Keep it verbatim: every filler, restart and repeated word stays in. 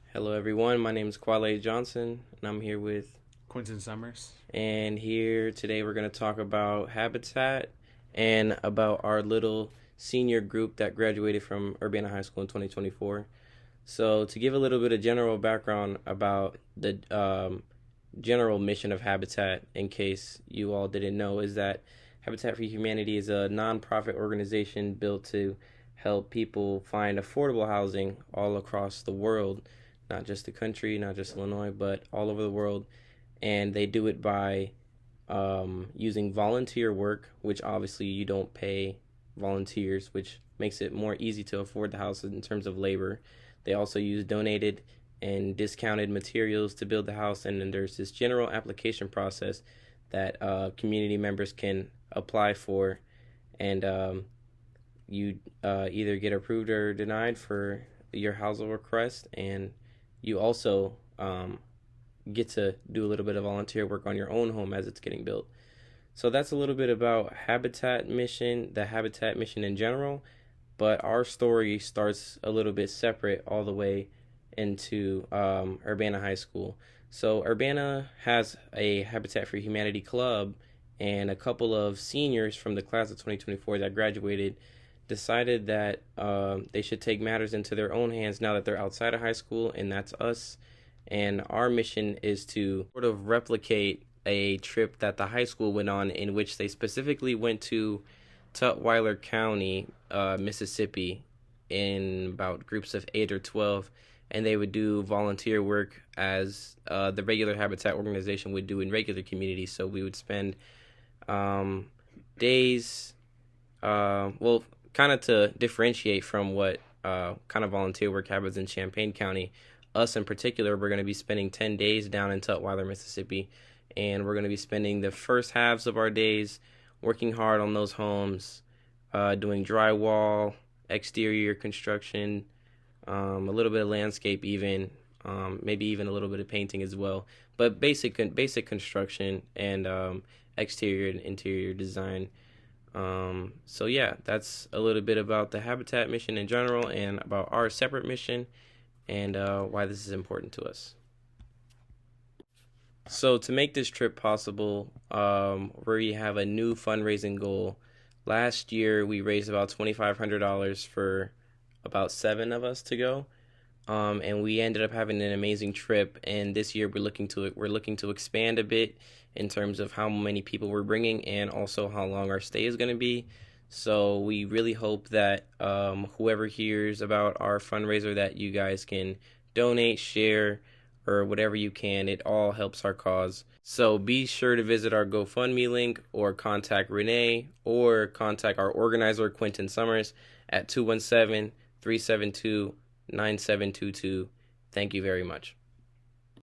Hello, everyone. My name is Quale Johnson, and I'm here with Quentin Summers. And here today we're going to talk about Habitat and about our little senior group that graduated from Urbana High School in twenty twenty-four. So, to give a little bit of general background about the um, general mission of Habitat, in case you all didn't know, is that Habitat for Humanity is a nonprofit organization built to help people find affordable housing all across the world, not just the country, not just Illinois, but all over the world. And they do it by um, using volunteer work, which obviously you don't pay volunteers, which makes it more easy to afford the house in terms of labor. They also use donated and discounted materials to build the house, and then there's this general application process that uh, community members can apply for, and um, you uh, either get approved or denied for your housing request, and you also um, get to do a little bit of volunteer work on your own home as it's getting built. So that's a little bit about Habitat mission, the Habitat mission in general, but our story starts a little bit separate all the way into um, Urbana High School. So Urbana has a Habitat for Humanity club, and a couple of seniors from the class of twenty twenty-four that graduated decided that um, they should take matters into their own hands now that they're outside of high school, and that's us. And our mission is to sort of replicate a trip that the high school went on, in which they specifically went to Tutwiler County, uh, Mississippi, in about groups of eight or twelve, and they would do volunteer work as uh, the regular Habitat organization would do in regular communities. So we would spend um, days, uh, well, kind of to differentiate from what uh, kind of volunteer work happens in Champaign County. Us in particular, we're going to be spending ten days down in Tutwiler, Mississippi, and we're going to be spending the first halves of our days working hard on those homes, uh, doing drywall, exterior construction, um, a little bit of landscape even, um, maybe even a little bit of painting as well, but basic basic construction and um, exterior and interior design. Um, so yeah, that's a little bit about the Habitat mission in general and about our separate mission, and uh, why this is important to us. So to make this trip possible, um, we have a new fundraising goal. Last year, we raised about twenty-five hundred dollars for about seven of us to go, um, and we ended up having an amazing trip. And this year, we're looking to we're looking to expand a bit in terms of how many people we're bringing and also how long our stay is going to be. So we really hope that um, whoever hears about our fundraiser, that you guys can donate, share, or whatever you can. It all helps our cause. So be sure to visit our GoFundMe link or contact Renee or contact our organizer, Quentin Summers, at two one seven, three seven two, nine seven two two. Thank you very much.